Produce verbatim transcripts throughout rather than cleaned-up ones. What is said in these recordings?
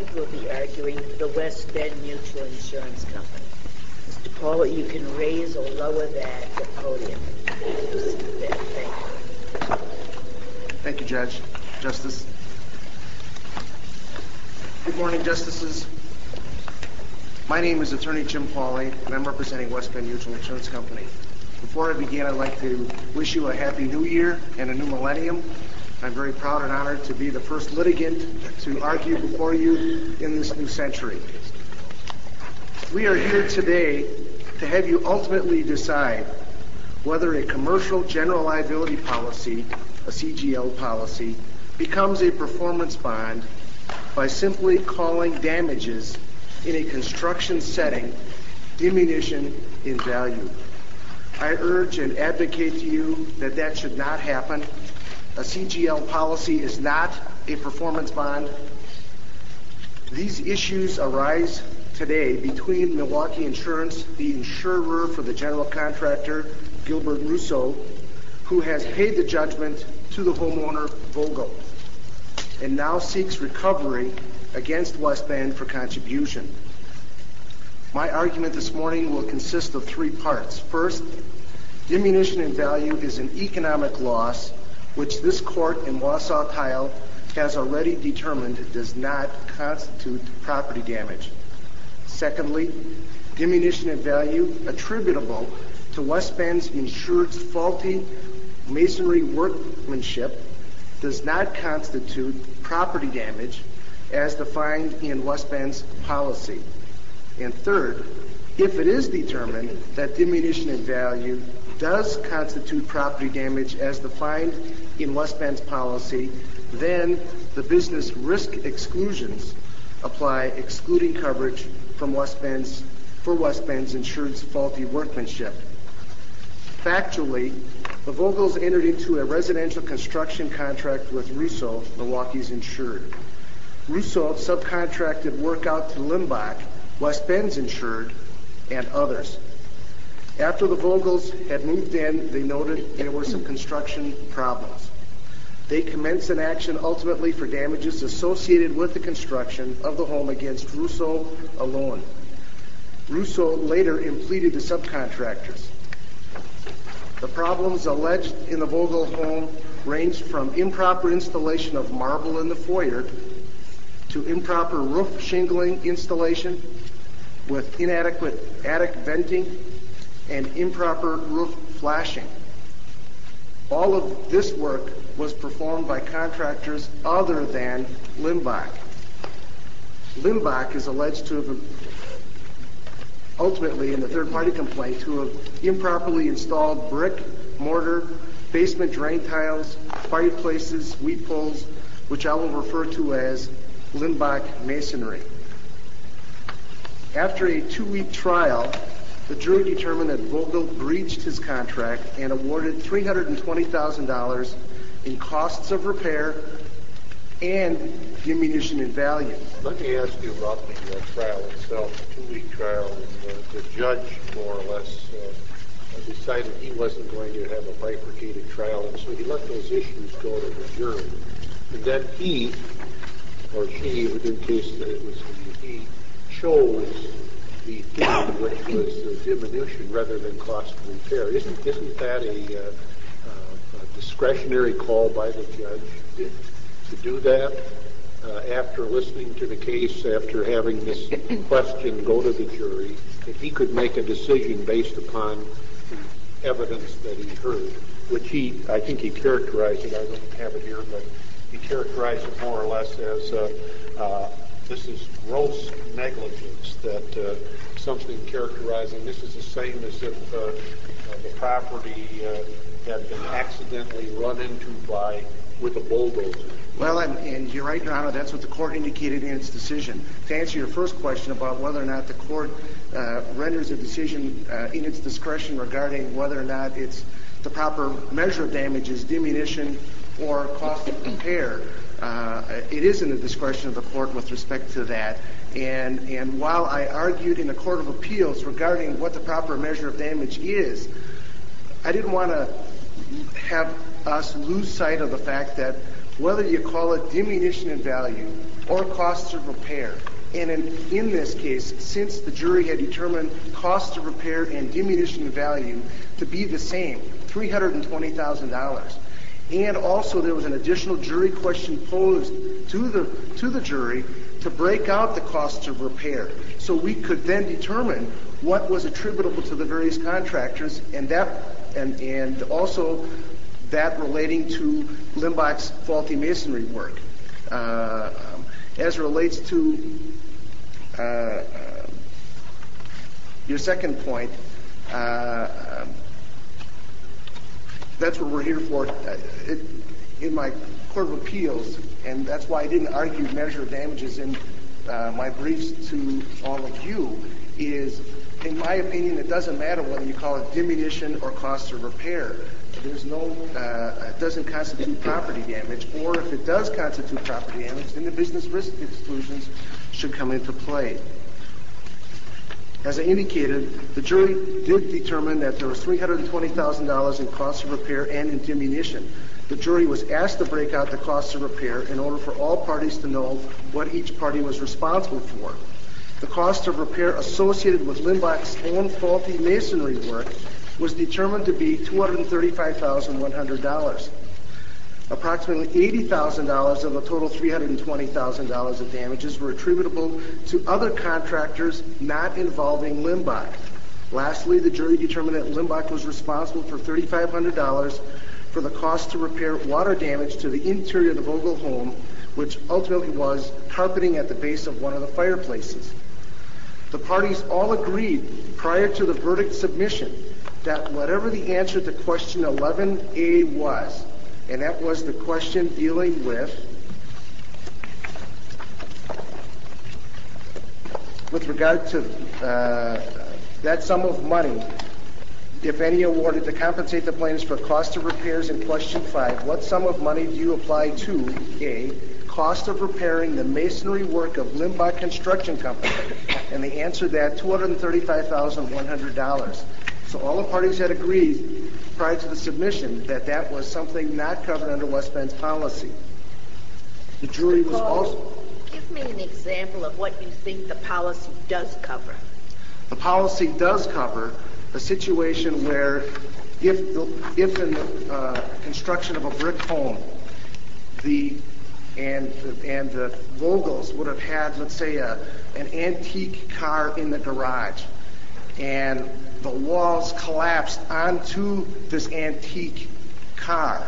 will be arguing for the West Bend Mutual Insurance Company. Mister Paula, you can raise or lower that at the podium. Thank you. Thank you, Judge. Justice. Good morning, Justices. My name is Attorney Jim Pauley, and I'm representing West Bend Mutual Insurance Company. Before I begin, I'd like to wish you a happy new year and a new millennium. I'm very proud and honored to be the first litigant to argue before you in this new century. We are here today to have you ultimately decide whether a commercial general liability policy, a C G L policy, becomes a performance bond by simply calling damages in a construction setting diminution in value. I urge and advocate to you that that should not happen. A C G L policy is not a performance bond. These issues arise today between Milwaukee Insurance, the insurer for the general contractor, Gilbert Russo, who has paid the judgment to the homeowner, Vogel, and now seeks recovery against West Bend for contribution. My argument this morning will consist of three parts. First, diminution in value is an economic loss which this court in Wausau Tile has already determined does not constitute property damage. Secondly, diminution in value attributable to West Bend's insured's faulty masonry workmanship does not constitute property damage as defined in West Bend's policy. And third, if it is determined that diminution in value does constitute property damage as defined in West Bend's policy, then the business risk exclusions apply, excluding coverage from West Bend's for West Bend's insured's faulty workmanship. Factually, the Vogels entered into a residential construction contract with Russo, Milwaukee's insured. Russo subcontracted work out to Limbach, West Bend's insured, and others. After the Vogels had moved in, they noted there were some construction problems. They commenced an action ultimately for damages associated with the construction of the home against Russo alone. Russo later impleaded the subcontractors. The problems alleged in the Vogel home ranged from improper installation of marble in the foyer to improper roof shingling installation with inadequate attic venting and improper roof flashing. All of this work was performed by contractors other than Limbach. Limbach is alleged to have ultimately, in the third-party complaint, to have improperly installed brick, mortar, basement drain tiles, fireplaces, weep holes, which I will refer to as Limbach masonry. After a two-week trial, the jury determined that Vogel breached his contract and awarded three hundred twenty thousand dollars in costs of repair and diminution in value. Let me ask you about the uh, trial itself, the two-week trial. And, uh, the judge, more or less, uh, decided he wasn't going to have a bifurcated trial, and so he let those issues go to the jury. And then he, or she, in case that it was he, chose the theory, which was uh, diminution rather than cost of repair. Isn't isn't that a, uh, uh, a discretionary call by the judge to, to do that uh, after listening to the case, after having this question go to the jury, that he could make a decision based upon the evidence that he heard, which he, I think he characterized it, I don't have it here, but he characterized it more or less as uh, uh, this is gross negligence, that uh, something characterizing this is the same as if uh, uh, the property uh, had been accidentally run into by with a bulldozer. Well, and, and you're right, Your Honor, that's what the court indicated in its decision. To answer your first question about whether or not the court uh, renders a decision uh, in its discretion regarding whether or not it's the proper measure of damage is diminution or cost of repair, uh, it is in the discretion of the court with respect to that. And, and while I argued in the Court of Appeals regarding what the proper measure of damage is, I didn't want to have us lose sight of the fact that whether you call it diminution in value or costs of repair. And in, in this case, since the jury had determined cost of repair and diminution in value to be the same, three hundred twenty thousand dollars. And also there was an additional jury question posed to the, to the jury to break out the costs of repair. So we could then determine what was attributable to the various contractors, and that, and, and also that relating to Limbach's faulty masonry work. Uh, um, as relates to uh, uh, your second point, uh, um, that's what we're here for. Uh, it, in my Court of Appeals, and that's why I didn't argue measure of damages in uh, my briefs to all of you, is, in my opinion, it doesn't matter whether you call it diminution or cost of repair. There's no, uh, it doesn't constitute property damage, or if it does constitute property damage, then the business risk exclusions should come into play. As I indicated, the jury did determine that there was three hundred twenty thousand dollars in costs of repair and in diminution. The jury was asked to break out the costs of repair in order for all parties to know what each party was responsible for. The cost of repair associated with Limbach's own faulty masonry work was determined to be two hundred thirty-five thousand one hundred dollars. Approximately eighty thousand dollars of the total three hundred twenty thousand dollars of damages were attributable to other contractors not involving Limbach. Lastly, the jury determined that Limbach was responsible for three thousand five hundred dollars for the cost to repair water damage to the interior of the Vogel home, which ultimately was carpeting at the base of one of the fireplaces. The parties all agreed prior to the verdict submission that whatever the answer to question eleven A was, and that was the question dealing with with regard to uh, that sum of money, if any awarded to compensate the plaintiffs for cost of repairs in question five, what sum of money do you apply to A, cost of repairing the masonry work of Limbach Construction Company? And they answered that two hundred thirty-five thousand one hundred dollars. So all the parties had agreed prior to the submission that that was something not covered under West Bend's policy. The jury was also... Give me an example of what you think the policy does cover. The policy does cover a situation where if, the, if in the uh, construction of a brick home, the and and the Vogels would have had, let's say, a, an antique car in the garage, and the walls collapsed onto this antique car.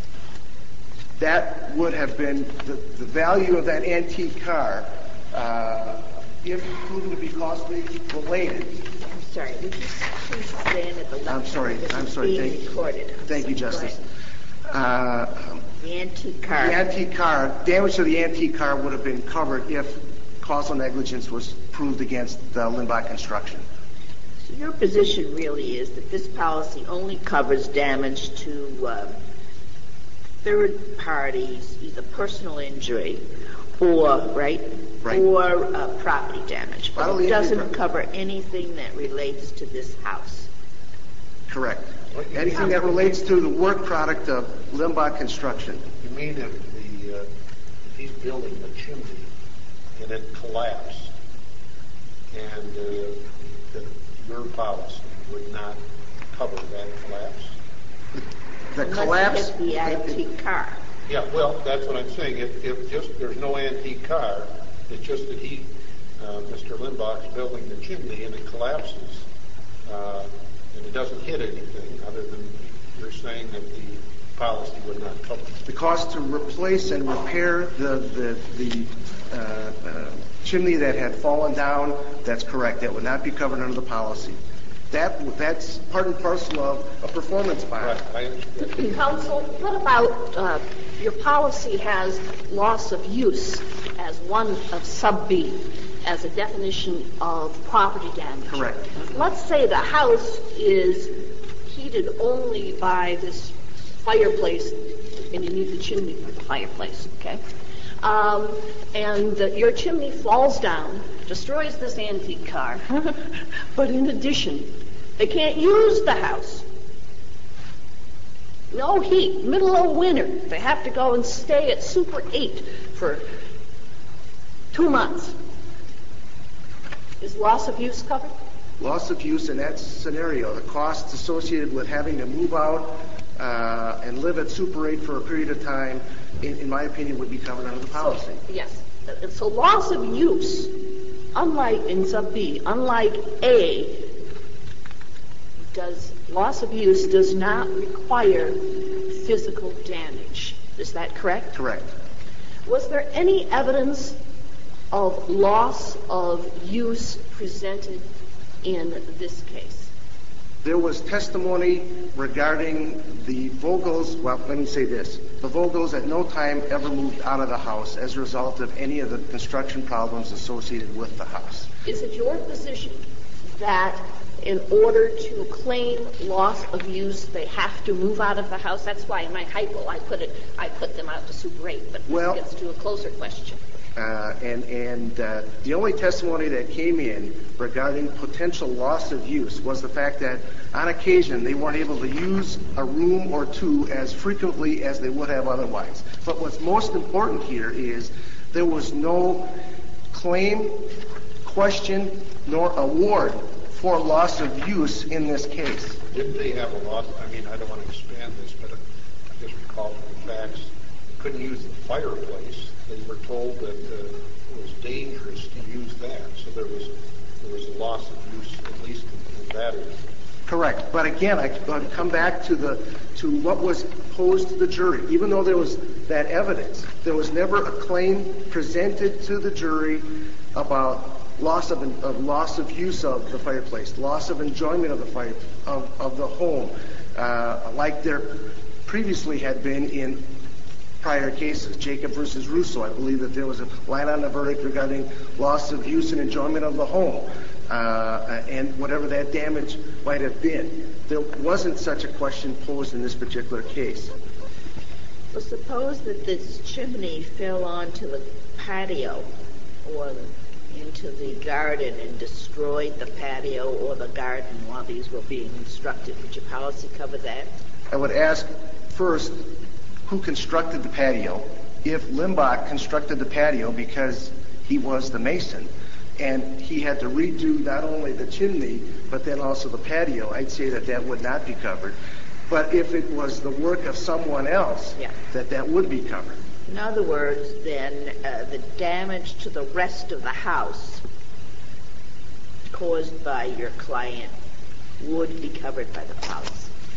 That would have been the, the value of that antique car, uh, if proven to be costly, related. I'm sorry, would you please stand at the left? I'm sorry, This I'm is sorry. being Thank, recorded. thank you, Justice. Uh, The antique car. The antique car, damage to the antique car would have been covered if causal negligence was proved against uh, Limbach Construction. So your position really is that this policy only covers damage to uh, third parties, either personal injury or, right, Right. or uh, property damage. But Bodily it doesn't injury- cover anything that relates to this house. Correct. Anything that relates to the work product of Limbach Construction. You mean if the, uh, if he's building a chimney and it collapsed, and uh, that your policy would not cover that collapse? The Unless collapse. you hit the antique car. Yeah, well, that's what I'm saying. If, if just there's no antique car, it's just that he, uh, Mister Limbach's building the chimney and it collapses, uh, and it doesn't hit anything other than you're saying that the policy would not cover it. The cost to replace and repair the the, the uh, uh, chimney that had fallen down, that's correct. That would not be covered under the policy. That that's part and parcel of a performance bond. Right, I understand. Counsel, what about uh, your policy has loss of use as one of sub B as a definition of property damage? Correct. Let's say the house is heated only by this fireplace, and you need the chimney for the fireplace, okay? Um, and uh, your chimney falls down, destroys this antique car, but in addition, they can't use the house. no heat, middle of winter. They have to go and stay at Super eight for two months. Is loss of use covered? Loss of use in that scenario, the costs associated with having to move out uh, and live at Super eight for a period of time, in, in my opinion, would be covered under the policy. So, yes. So loss of use, unlike in sub B, unlike A, does loss of use does not require physical damage. Is that correct? Correct. Was there any evidence of loss of use presented in this case? There was testimony regarding the Vogels. Well, let me say this. The Vogels at no time ever moved out of the house as a result of any of the construction problems associated with the house. Is it your position that in order to claim loss of use, they have to move out of the house? That's why in my hypo I put it, I put them out to Super eight, but well, this gets to a closer question. Uh, and and uh, the only testimony that came in regarding potential loss of use was the fact that on occasion they weren't able to use a room or two as frequently as they would have otherwise. But what's most important here is there was no claim, question, nor award for loss of use in this case. Didn't they have a loss? I mean, I don't want to expand this, but I just recall from the facts, they couldn't use the fireplace. They were told that uh, it was dangerous to use that, so there was there was a loss of use, at least in, in that area. Correct. But again, I come back to the to what was posed to the jury. Even though there was that evidence, there was never a claim presented to the jury about loss of, of loss of use of the fireplace, loss of enjoyment of the fire of, of the home, uh, like there previously had been in prior cases, Jacob versus Russo. I believe that there was a line on the verdict regarding loss of use and enjoyment of the home, uh, and whatever that damage might have been. There wasn't such a question posed in this particular case. Well, suppose that this chimney fell onto the patio or into the garden and destroyed the patio or the garden while these were being constructed. Would your policy cover that? I would ask first, who constructed the patio? If Limbach constructed the patio because he was the mason and he had to redo not only the chimney but then also the patio, I'd say that that would not be covered. But if it was the work of someone else, yeah. that that would be covered. In other words, then uh, the damage to the rest of the house caused by your client would be covered by the policy.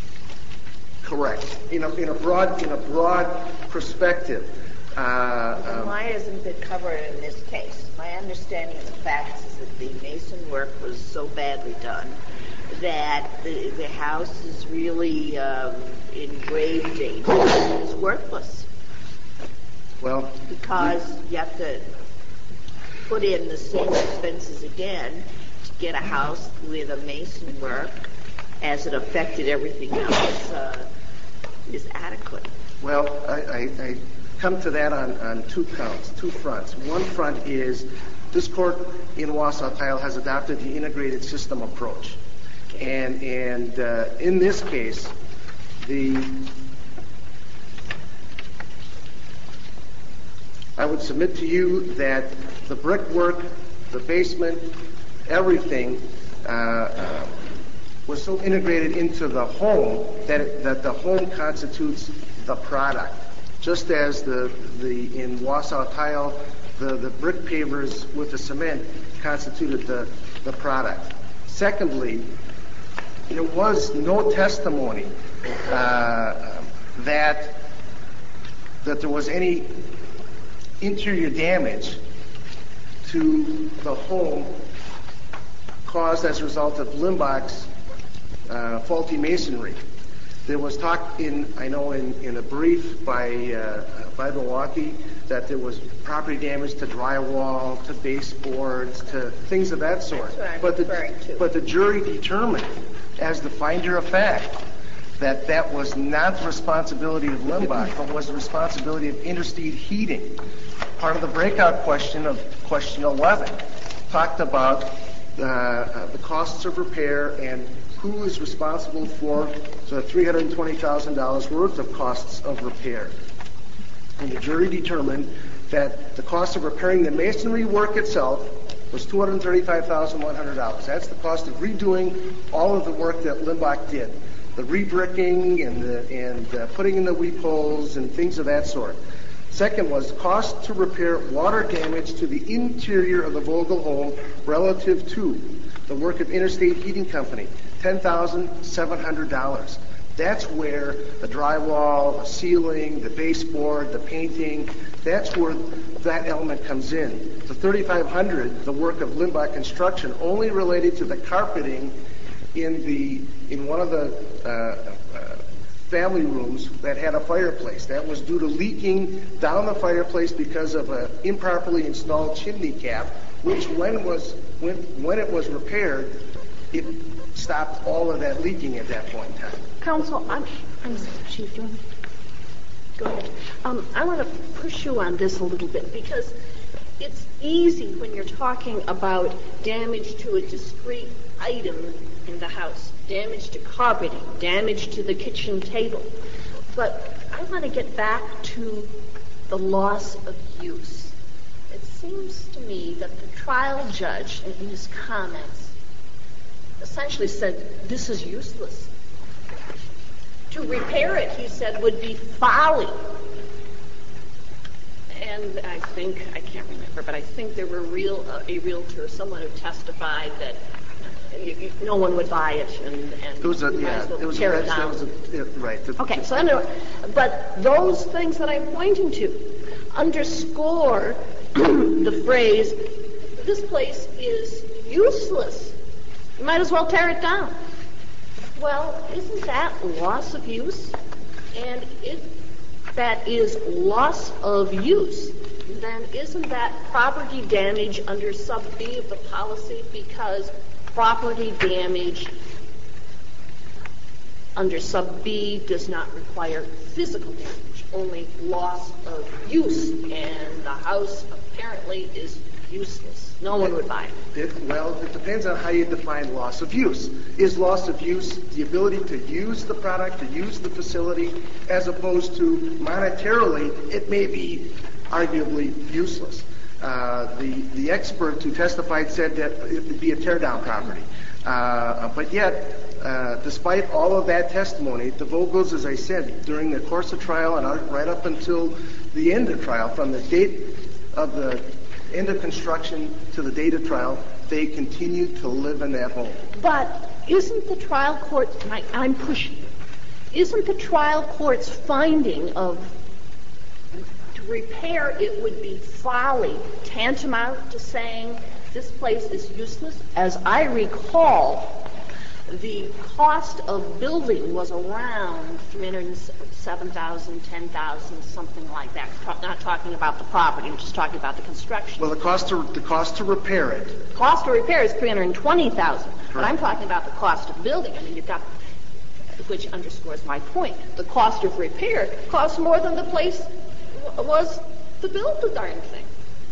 Correct. In a, in a broad in a broad perspective. Uh, then um, why isn't it covered in this case? My understanding of the facts is that the mason work was so badly done that the, the house is really um, in grave danger. It's worthless. Well, because you have to put in the same expenses again to get a house where the mason work, as it affected everything else, uh, is adequate. Well, I, I, I come to that on, on two counts, two fronts. One front is this court in Wausau Tile has adopted the integrated system approach. And, and uh, in this case, the I would submit to you that the brickwork, the basement, everything uh, uh, was so integrated into the home that it, that the home constitutes the product. Just as the the in Wausau Tile, the, the brick pavers with the cement constituted the, the product. Secondly, there was no testimony uh, that that there was any interior damage to the home caused as a result of Limbach's uh, faulty masonry. There was talk in, I know, in, in a brief by uh, by Milwaukee that there was property damage to drywall, to baseboards, to things of that sort. That's what I'm but referring the to. but the jury determined, as the finder of fact, that that was not the responsibility of Limbach, but was the responsibility of Intersteed Heating. Part of the breakout question of question eleven talked about uh, uh, the costs of repair and who is responsible for the three hundred twenty thousand dollars worth of costs of repair. And the jury determined that the cost of repairing the masonry work itself was two hundred thirty-five thousand one hundred dollars. That's the cost of redoing all of the work that Limbach did, the rebricking and the, and uh, putting in the weep holes and things of that sort. Second was cost to repair water damage to the interior of the Vogel home relative to the work of Interstate Heating Company, ten thousand seven hundred dollars. That's where the drywall, the ceiling, the baseboard, the painting, that's where that element comes in. The thirty-five hundred dollars, the work of Limbach Construction, only related to the carpeting in the in one of the uh, uh, family rooms that had a fireplace. That was due to leaking down the fireplace because of an improperly installed chimney cap, which when was when when it was repaired, it stopped all of that leaking at that point in time. Counsel, I'm, I'm Chief. Do you want to go ahead? Um, I want to push you on this a little bit because it's easy when you're talking about damage to a discrete item in the house, damage to carpeting, damage to the kitchen table. But I want to get back to the loss of use. It seems to me that the trial judge, in his comments, essentially said, this is useless. To repair it, he said, would be folly. And I think, I can't remember, but I think there were real, uh, a realtor, someone who testified that you, you, no one would buy it and, and It was a, you might yeah, as well it was tear a, it down. that was a, yeah, right. The, Okay, so anyway, but those things that I'm pointing to underscore the phrase, this place is useless. You might as well tear it down. Well, isn't that loss of use? And if that is loss of use, then isn't that property damage under sub B of the policy? Because property damage under sub B does not require physical damage, only loss of use. And the house apparently is useless. No one would buy it. It, well, it depends on how you define loss of use. Is loss of use the ability to use the product, to use the facility, as opposed to monetarily, it may be arguably useless. Uh, the, the expert who testified said that it would be a tear-down property. Uh, but yet, uh, despite all of that testimony, the Vogels, as I said, during the course of trial and right up until the end of trial, from the date of the end of construction to the date of trial, they continue to live in that home. But isn't the trial court, I, I'm pushing you, isn't the trial court's finding of to repair it would be folly tantamount to saying this place is useless? As I recall, the cost of building was around three hundred seven thousand dollars, ten thousand dollars, something like that. I'm not talking about the property, I'm just talking about the construction. Well, the cost to the cost to repair it. Cost to repair is three hundred twenty thousand dollars. But I'm talking about the cost of building. I mean, you've got, which underscores my point. The cost of repair costs more than the place was to build the darn thing.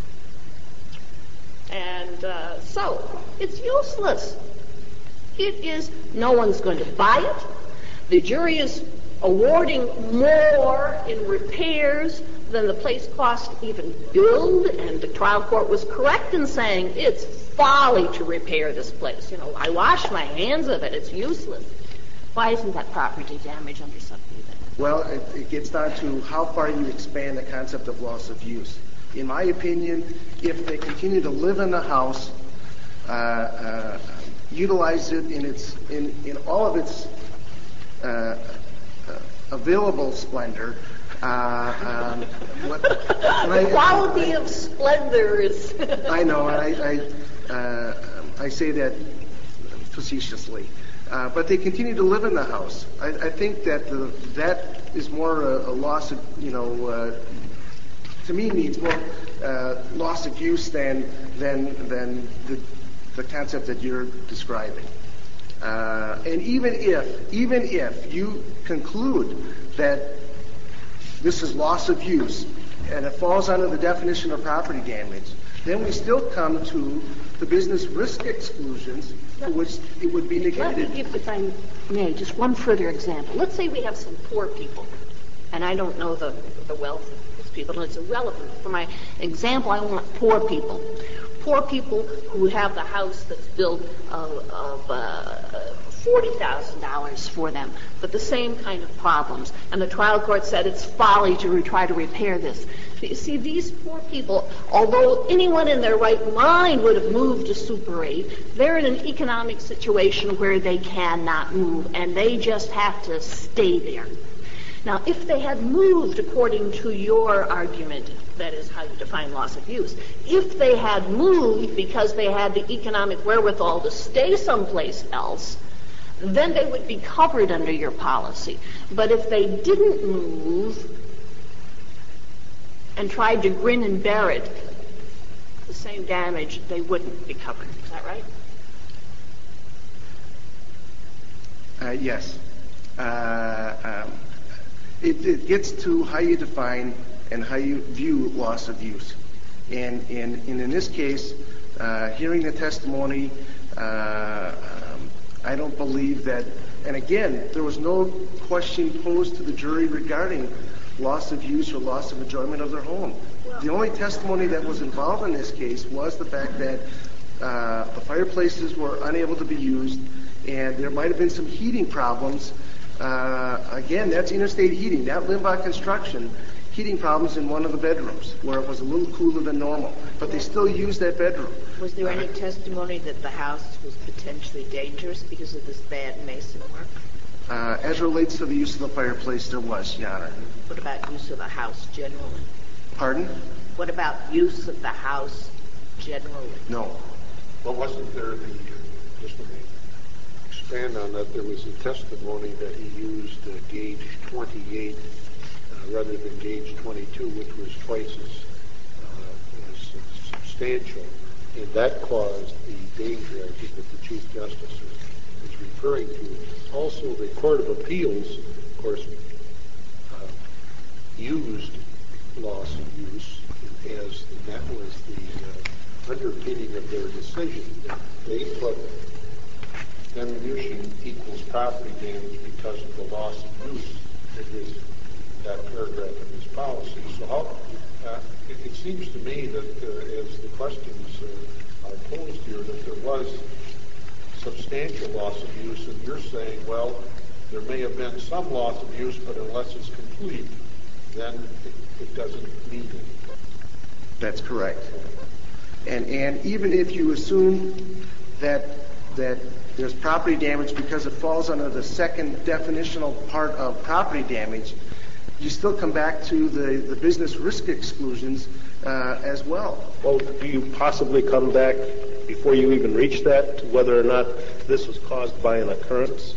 And uh, so it's useless. It is, no one's going to buy it. The jury is awarding more in repairs than the place cost to even build, and the trial court was correct in saying it's folly to repair this place. You know, I wash my hands of it. It's useless. Why isn't that property damage under sub B then? Well, it, it gets down to how far you expand the concept of loss of use. In my opinion, if they continue to live in the house, uh, uh, utilize it in its in, in all of its uh, uh, available splendor. Uh, um, what, the I, quality I, of splendor is. I know, and I I, uh, I say that facetiously. Uh, but they continue to live in the house. I, I think that the, that is more a, a loss of, you know, uh, to me means more uh, loss of use than than than the the concept that you're describing. Uh, and even if even if you conclude that this is loss of use and it falls under the definition of property damage, then we still come to the business risk exclusions it was, it would be Let me negated. give, if I may, just one further example. Let's say we have some poor people, and I don't know the, the wealth of these people, and it's irrelevant. For my example, I want poor people. Poor people who have the house that's built of, of uh, forty thousand dollars for them, but the same kind of problems. And the trial court said it's folly to re- try to repair this. You see, these poor people, although anyone in their right mind would have moved to Super eight, they're in an economic situation where they cannot move, and they just have to stay there. Now, if they had moved according to your argument, that is how you define loss of use, if they had moved because they had the economic wherewithal to stay someplace else, then they would be covered under your policy. But if they didn't move and tried to grin and bear it, the same damage, they wouldn't be covered. Is that right? Uh, yes. Uh, um, it, it gets to how you define and how you view loss of use. And, and, and in this case, uh, hearing the testimony, uh, um, I don't believe that, and again, there was no question posed to the jury regarding loss of use or loss of enjoyment of their home. Well, the only testimony that was involved in this case was the fact that uh, the fireplaces were unable to be used, and there might have been some heating problems. Uh, again, that's interstate heating, not Limbach construction. Heating problems in one of the bedrooms where it was a little cooler than normal, but they still used that bedroom. Was there any testimony that the house was potentially dangerous because of this bad mason work? Uh, as relates to the use of the fireplace, there was, Your Honor. What about use of the house generally? Pardon? What about use of the house generally? No. Well, wasn't there the, just let me expand on that, there was a testimony that he used uh, gauge twenty-eight uh, rather than gauge twenty-two, which was twice as, uh, as substantial, and that caused the danger, I think, that the Chief Justice is, is referring to. Also, the Court of Appeals, of course, uh, used loss of use as, and that was the uh, underpinning of their decision, that they put diminution equals property damage because of the loss of use. It was that paragraph in this policy. So how, uh, it, it seems to me that uh, as the questions uh, are posed here, that there was substantial loss of use, and you're saying, well, there may have been some loss of use, but unless it's complete, then it, it doesn't mean anything. That's correct. And and even if you assume that that there's property damage because it falls under the second definitional part of property damage, you still come back to the, the business risk exclusions uh, as well. Well, do you possibly come back before you even reach that to whether or not this was caused by an occurrence?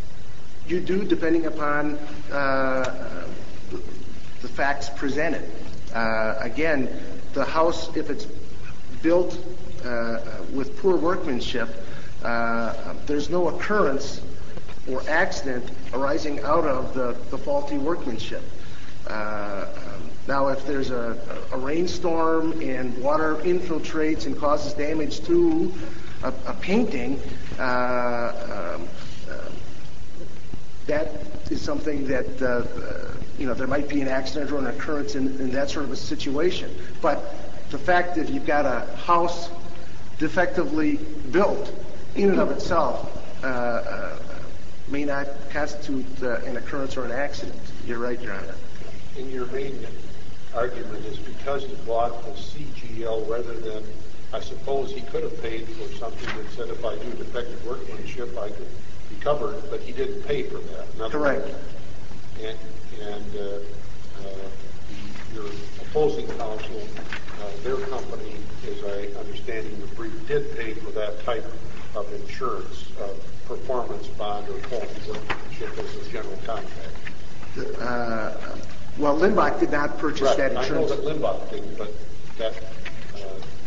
You do, depending upon uh, the, the facts presented. Uh, again, the house, if it's built uh, with poor workmanship, uh, there's no occurrence or accident arising out of the, the faulty workmanship. Uh, um, now, if there's a, a rainstorm and water infiltrates and causes damage to a, a painting, uh, um, uh, that is something that, uh, uh, you know, there might be an accident or an occurrence in, in that sort of a situation. But the fact that you've got a house defectively built in and of itself uh, uh, may not constitute uh, an occurrence or an accident. You're right, Your Honor. And your main argument is because he bought the C G L rather than, I suppose he could have paid for something that said if I do defective workmanship, I could be covered, but he didn't pay for that. Correct. And, and uh, uh, your opposing counsel, uh, their company, as I understand in the brief, did pay for that type of insurance, uh, performance bond or faulty workmanship as a general contract. Uh, well, Limbach did not purchase right. that insurance. I know that Limbach didn't, but that. Uh,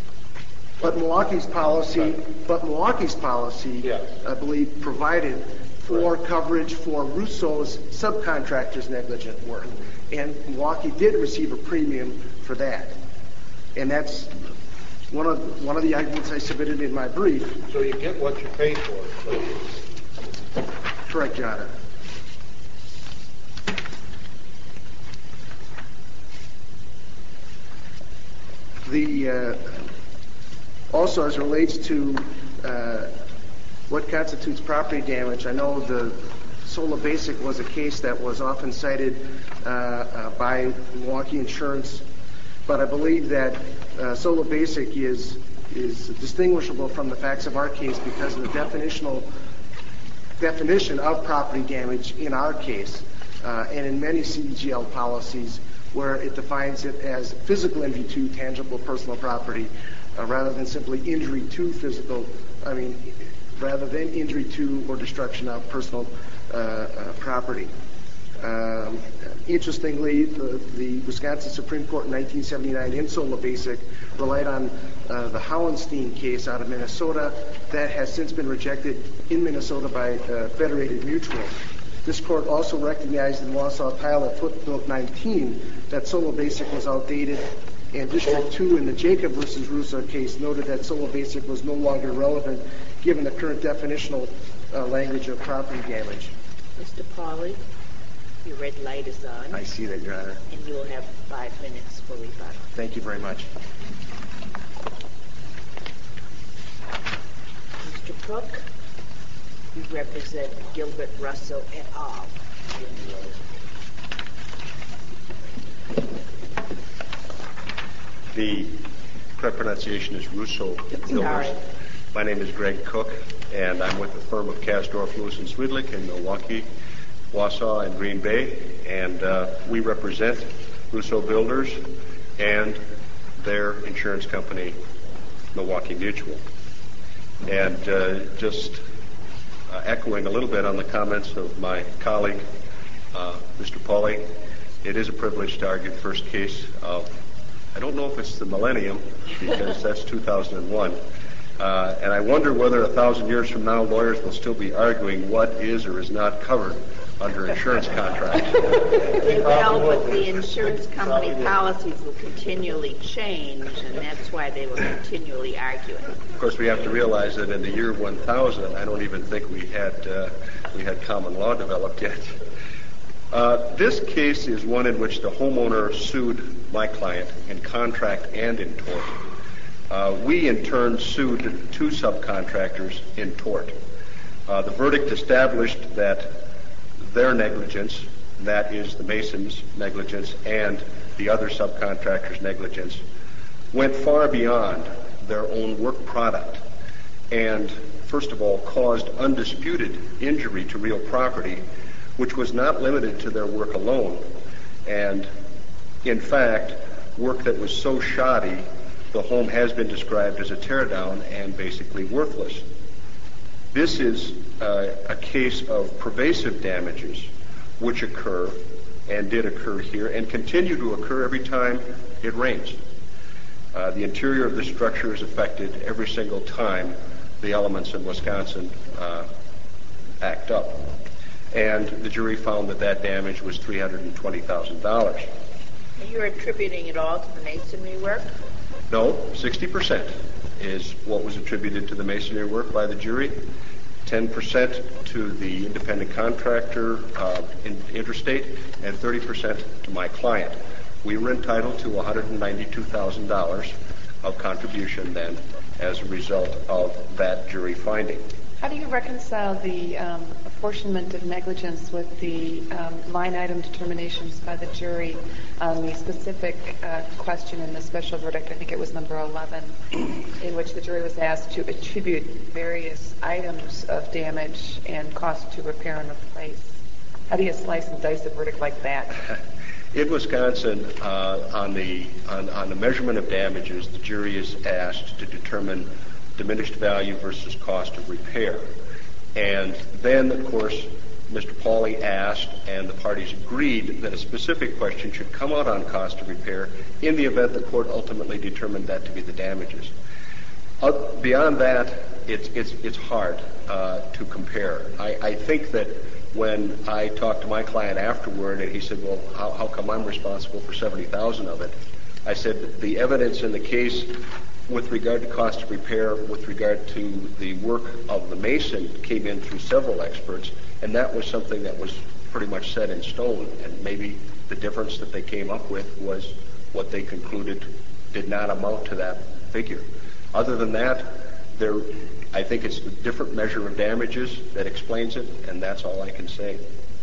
but Milwaukee's policy, right. but Milwaukee's policy, yes. I believe, provided for right. coverage for Russo's subcontractors' negligent work, and Milwaukee did receive a premium for that, and that's one of one of the arguments I submitted in my brief. So you get what you pay for. So. Correct, Your Honor. The uh, also as it relates to uh, what constitutes property damage, I know the Sola Basic was a case that was often cited uh, uh, by Milwaukee Insurance, but I believe that uh, Sola Basic is is distinguishable from the facts of our case because of the definitional definition of property damage in our case uh, and in many C D G L policies, where it defines it as physical injury to tangible personal property uh, rather than simply injury to physical, I mean, rather than injury to or destruction of personal uh, uh, property. Um, interestingly, the, the Wisconsin Supreme Court in nineteen seventy-nine in Sola Basic relied on uh, the Howenstein case out of Minnesota that has since been rejected in Minnesota by uh, Federated Mutual. This court also recognized in Wausau Tile at footnote nineteen that Sola Basic was outdated, and District two in the Jacob versus Russo case noted that Sola Basic was no longer relevant given the current definitional uh, language of property damage. Mister Pauley, your red light is on. I see that, Your Honor. And you will have five minutes for rebuttal. Thank you very much. Mister Cook, you represent Gilbert Russell et al. The correct pronunciation is Russo Builders. My name is Greg Cook, and I'm with the firm of Kasdorf, Lewis and Swidlick in Milwaukee, Wausau, and Green Bay, and uh, we represent Russo Builders and their insurance company, Milwaukee Mutual. And uh, just uh, echoing a little bit on the comments of my colleague, uh, Mister Pauley, it is a privilege to argue the first case of, I don't know if it's the millennium, because that's two thousand one. Uh, and I wonder whether a thousand years from now lawyers will still be arguing what is or is not covered under insurance contracts. Well, but the insurance company policies will continually change, and that's why they were continually arguing. Of course, we have to realize that in the year one thousand, I don't even think we had uh, we had common law developed yet. Uh, this case is one in which the homeowner sued my client in contract and in tort. Uh, we, in turn, sued two subcontractors in tort. Uh, the verdict established that their negligence, that is the Masons' negligence and the other subcontractors' negligence, went far beyond their own work product and, first of all, caused undisputed injury to real property, which was not limited to their work alone, and, in fact, work that was so shoddy the home has been described as a teardown and basically worthless. This is uh, a case of pervasive damages which occur and did occur here and continue to occur every time it rains. Uh, the interior of the structure is affected every single time the elements in Wisconsin uh, act up. And the jury found that that damage was three hundred twenty thousand dollars. You're attributing it all to the masonry work? No, sixty percent is what was attributed to the masonry work by the jury, ten percent to the independent contractor, uh, in, interstate, and thirty percent to my client. We were entitled to one hundred ninety-two thousand dollars of contribution then as a result of that jury finding. How do you reconcile the um, apportionment of negligence with the um, line item determinations by the jury on the specific uh, question in the special verdict, I think it was number eleven, in which the jury was asked to attribute various items of damage and cost to repair and replace? How do you slice and dice a verdict like that? In Wisconsin, uh, on the on, on the measurement of damages, the jury is asked to determine diminished value versus cost of repair. And then, of course, Mister Pauley asked, and the parties agreed, that a specific question should come out on cost of repair in the event the court ultimately determined that to be the damages. Uh, beyond that, it's it's it's hard uh, to compare. I, I think that when I talked to my client afterward, and he said, "Well, how, how come I'm responsible for seventy thousand of it?" I said, "The evidence in the case with regard to cost of repair, with regard to the work of the mason, came in through several experts, and that was something that was pretty much set in stone. And maybe the difference that they came up with was what they concluded did not amount to that figure. Other than that, there, I think it's the different measure of damages that explains it, and that's all I can say.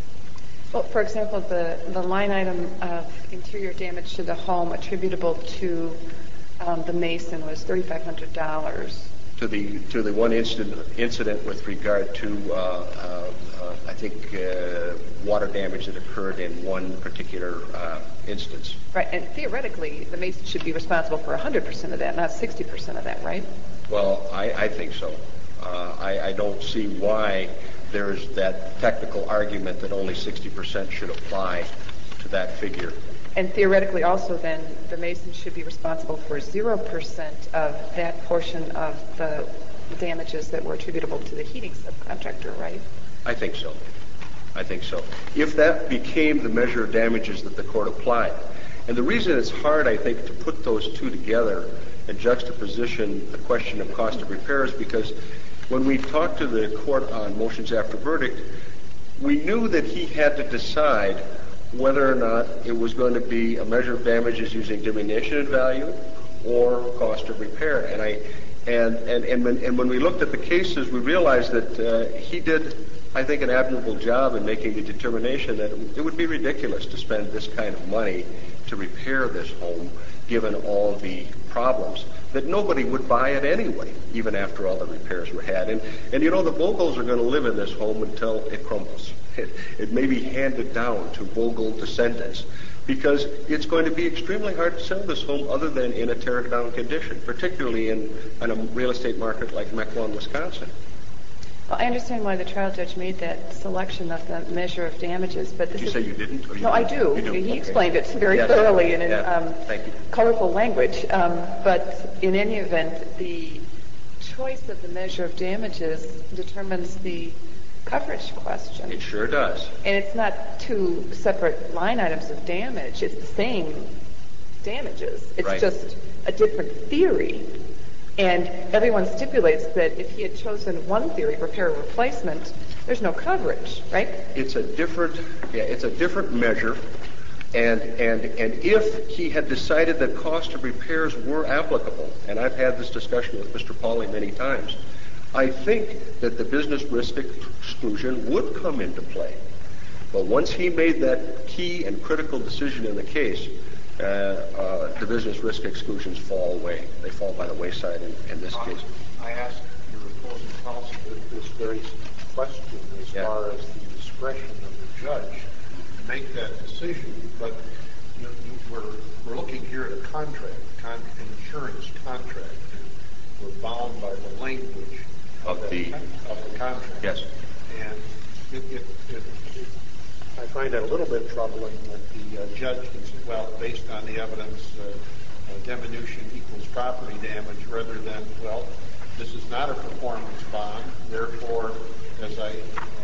Well, for example, the, the line item of interior damage to the home attributable to um, the mason was thirty-five hundred dollars. To the to the one incident incident with regard to uh, uh, uh, I think uh, water damage that occurred in one particular uh, instance. Right, and theoretically, the mason should be responsible for one hundred percent of that, not sixty percent of that, right? Well, I, I think so. Uh, I, I don't see why there's that technical argument that only sixty percent should apply to that figure. And theoretically also then, the mason should be responsible for zero percent of that portion of the damages that were attributable to the heating subcontractor, right? I think so. I think so. If that became the measure of damages that the court applied. And the reason it's hard, I think, to put those two together and juxtaposition the question of cost of repair is because when we talked to the court on motions after verdict, we knew that he had to decide whether or not it was going to be a measure of damages using diminution in value or cost of repair. And I, and and and when, and when we looked at the cases, we realized that uh, he did, I think, an admirable job in making the determination that it would be ridiculous to spend this kind of money to repair this home, given all the problems, that nobody would buy it anyway, even after all the repairs were had. And, and you know, the Vogels are going to live in this home until it crumbles. It, it may be handed down to Vogel descendants, because it's going to be extremely hard to sell this home other than in a tear-down condition, particularly in, in a real estate market like Mequon, Wisconsin. Well, I understand why the trial judge made that selection of the measure of damages, but this Did you is... say you didn't? Or you no, didn't? I do. You do? He Okay. explained it very Yes. thoroughly and in Yeah. um, Thank you. colorful language. Um, but in any event, the choice of the measure of damages determines the coverage question. It sure does. And it's not two separate line items of damage. It's the same damages. It's Right. just a different theory. And everyone stipulates that if he had chosen one theory, repair or replacement, there's no coverage, right? It's a different, yeah, it's a different measure. And, and, and if he had decided that cost of repairs were applicable, and I've had this discussion with Mister Pauly many times, I think that the business risk exclusion would come into play. But once he made that key and critical decision in the case, uh, uh, the business risk exclusions fall away. They fall by the wayside in, in this case. I asked your opposing counsel this very question as Yeah. far as the discretion of the judge to make that decision, but you know, you, we're, we're looking here at a contract, con- an insurance contract. We're bound by the language Of that the- con- of the contract. Yes. And it, it, it, it, I find that a little bit troubling that the uh, judge can say, well, based on the evidence, uh, uh, diminution equals property damage, rather than, well, this is not a performance bond, therefore, as I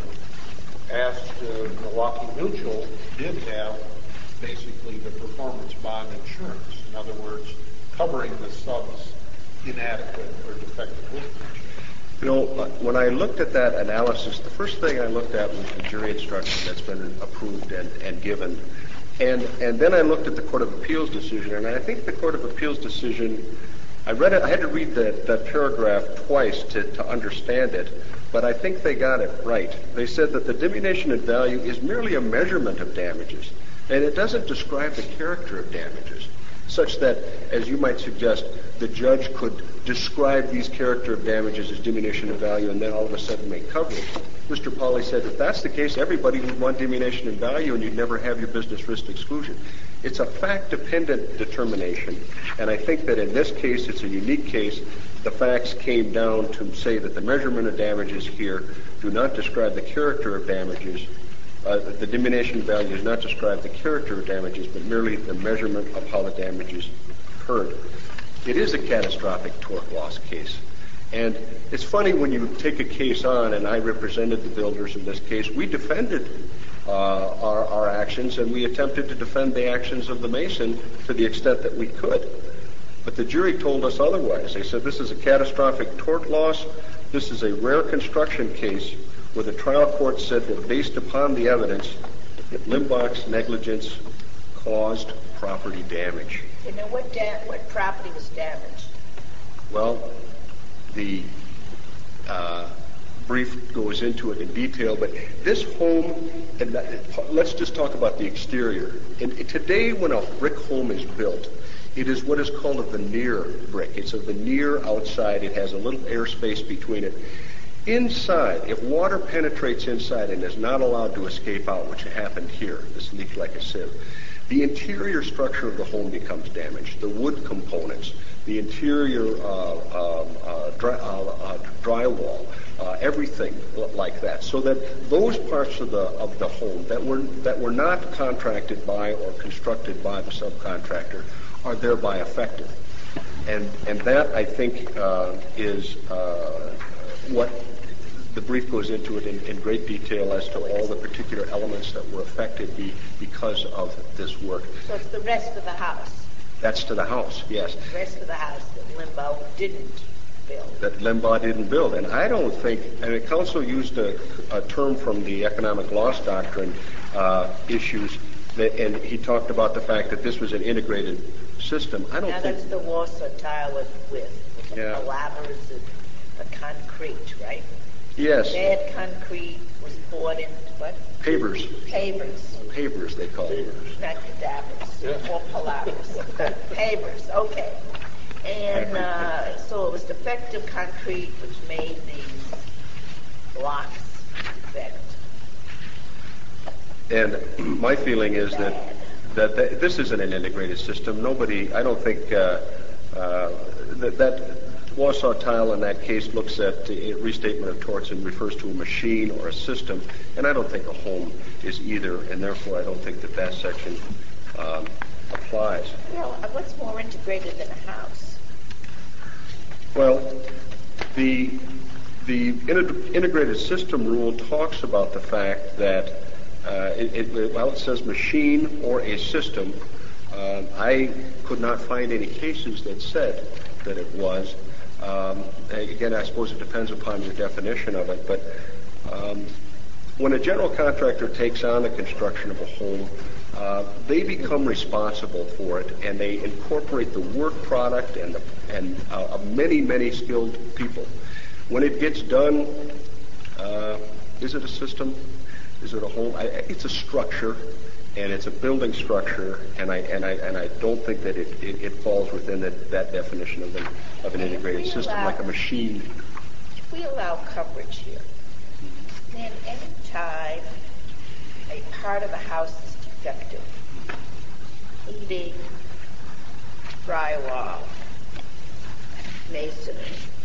uh, asked, uh, Milwaukee Mutual did have basically the performance bond insurance. In other words, covering the subs inadequate or defective workmanship. You know, uh, when I looked at that analysis, the first thing I looked at was the jury instruction that's been approved and, and given. And, and then I looked at the Court of Appeals decision, and I think the Court of Appeals decision, I read it, I had to read that, that paragraph twice to, to understand it, but I think they got it right. They said that the diminution in value is merely a measurement of damages, and it doesn't describe the character of damages, such that, as you might suggest, the judge could describe these character of damages as diminution of value and then all of a sudden make coverage. Mister Pauly said if that's the case, everybody would want diminution in value and you'd never have your business risk exclusion. It's a fact-dependent determination, and I think that in this case, it's a unique case. The facts came down to say that the measurement of damages here do not describe the character of damages. Uh, the diminution of value does not describe the character of damages, but merely the measurement of how the damages occurred. It is a catastrophic tort loss case. And it's funny when you take a case on, and I represented the builders in this case, we defended uh, our, our actions, and we attempted to defend the actions of the Mason to the extent that we could. But the jury told us otherwise. They said this is a catastrophic tort loss. This is a rare construction case where the trial court said that based upon the evidence, that Limbach's negligence caused property damage. You know, what da- what property was damaged? Well, the uh, brief goes into it in detail, but this home, and that, let's just talk about the exterior. And today, when a brick home is built, it is what is called a veneer brick. It's a veneer outside. It has a little airspace between it. Inside, if water penetrates inside and is not allowed to escape out, which happened here, this leaked like a sieve, the interior structure of the home becomes damaged. The wood components, the interior uh, um, uh, dry, uh, uh, drywall, uh, everything like that, so that those parts of the of the home that were that were not contracted by or constructed by the subcontractor are thereby affected. And and that, I think, uh, is uh, what the brief goes into it in, in great detail as to all the particular elements that were affected be, because of this work. So it's the rest of the house. That's to the house, yes. The rest of the house that Limbaugh didn't build. That Limbaugh didn't build. And I don't think, and the council used a, a term from the economic loss doctrine uh, issues, that, and he talked about the fact that this was an integrated system. I don't now think... that's the Warsaw tile with, with the Yeah. palavers and the concrete, right? Yes. Bad concrete was poured in what? Pavers. Pavers. Pavers, they call it. Not cadavers Yeah. or palavers. Pavers, okay. And uh, so it was defective concrete which made these blocks defect. And my feeling is that, that that this isn't an integrated system. Nobody, I don't think uh, uh, that that Warsaw tile in that case looks at the restatement of torts and refers to a machine or a system, and I don't think a home is either, and therefore I don't think that that section um, applies. Well, what's more integrated than a house? Well, the the inter- integrated system rule talks about the fact that uh, it, it, well, it says machine or a system. Uh, I could not find any cases that said that it was. Um, again, I suppose it depends upon your definition of it, but um, when a general contractor takes on the construction of a home, uh, they become responsible for it, and they incorporate the work product and the, and uh, many, many skilled people. When it gets done, uh, is it a system? Is it a home? I, it's a structure, and it's a building structure, and I and I and I don't think that it, it, it falls within that, that definition of an of an integrated system, allow, like a machine. If we allow coverage here, then any time a part of the house is defective, heating, drywall, masonry,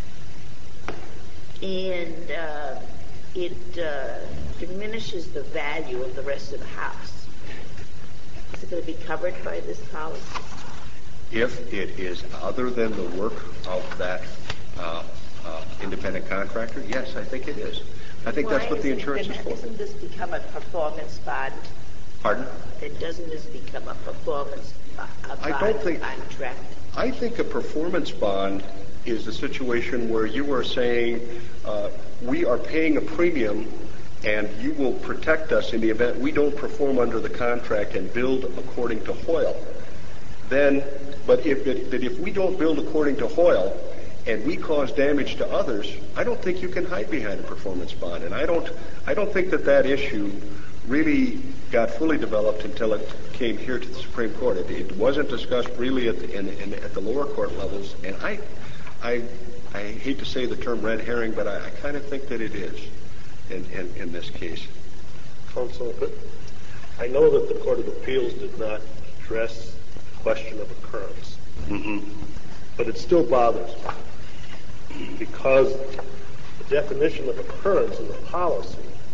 and uh, it uh, diminishes the value of the rest of the house, is it going to be covered by this policy? If it is other than the work of that uh, uh, independent contractor, yes, I think it is. I think Why that's what the isn't insurance it, is for. Doesn't this become a performance bond? Pardon? Then doesn't this become a performance bo- a I bond don't think- contract? I think a performance bond is a situation where you are saying, uh, we are paying a premium and you will protect us in the event we don't perform under the contract and build according to Hoyle. Then, but if, but if we don't build according to Hoyle and we cause damage to others, I don't think you can hide behind a performance bond. And I don't, I don't think that that issue really got fully developed until it came here to the Supreme Court. It, it wasn't discussed really at the, in, in, at the lower court levels, and I, I, I hate to say the term red herring, but I, I kind of think that it is in, in, in this case. Counsel, but I know that the Court of Appeals did not address the question of occurrence, Mm-hmm. but it still bothers me because the definition of occurrence in the policy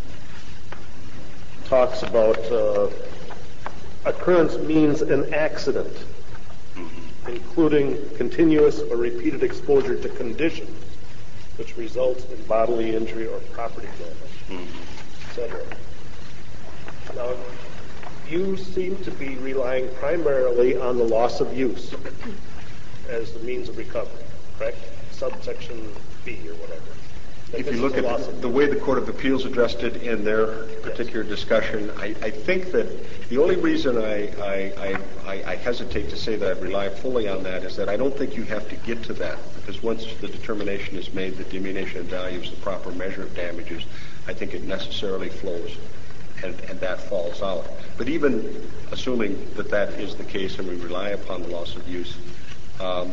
talks about uh, occurrence means an accident, including continuous or repeated exposure to conditions which results in bodily injury or property damage, et cetera. Now, you seem to be relying primarily on the loss of use. as the means of recovery, correct? Subsection B or whatever. That If this you look is a at loss of- the way the Court of Appeals addressed it in their particular discussion, I, I think that the only reason I, I, I, I hesitate to say that I rely fully on that is that I don't think you have to get to that, because once the determination is made that diminution in value is the proper measure of damages, I think it necessarily flows, and, and that falls out. But even assuming that that is the case and we rely upon the loss of use, um,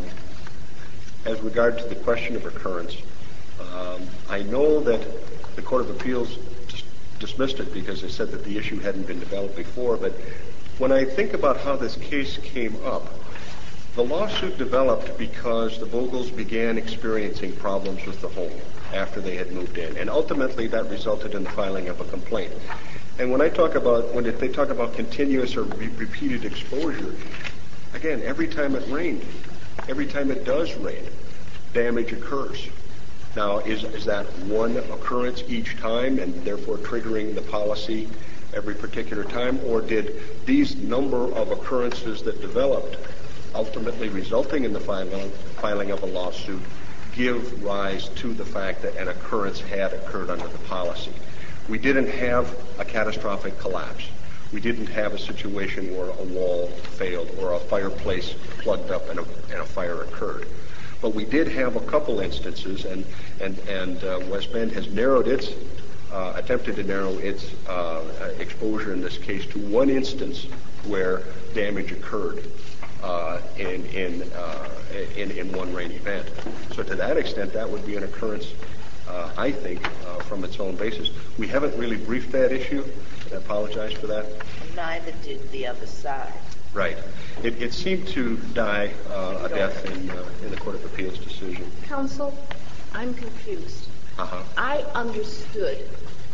as regard to the question of recurrence, Um, I know that the Court of Appeals dis- dismissed it because they said that the issue hadn't been developed before, but when I think about how this case came up, the lawsuit developed because the Vogels began experiencing problems with the home after they had moved in, and ultimately that resulted in the filing of a complaint. And when I talk about, when they talk about continuous or re- repeated exposure, again, every time it rained, every time it does rain, damage occurs. Now, is, is that one occurrence each time and therefore triggering the policy every particular time, or did these number of occurrences that developed, ultimately resulting in the filing, filing of a lawsuit, give rise to the fact that an occurrence had occurred under the policy? We didn't have a catastrophic collapse. We didn't have a situation where a wall failed or a fireplace plugged up and a, and a fire occurred. But we did have a couple instances, and and and uh, West Bend has narrowed its, uh, attempted to narrow its uh, exposure in this case to one instance where damage occurred uh, in in, uh, in in one rain event. So to that extent, that would be an occurrence, uh, I think, uh, from its own basis. We haven't really briefed that issue. I apologize for that. And neither did the other side. Right. It, it seemed to die uh, a death in, uh, in the Court of Appeals decision. Counsel, I'm confused. Uh-huh. I understood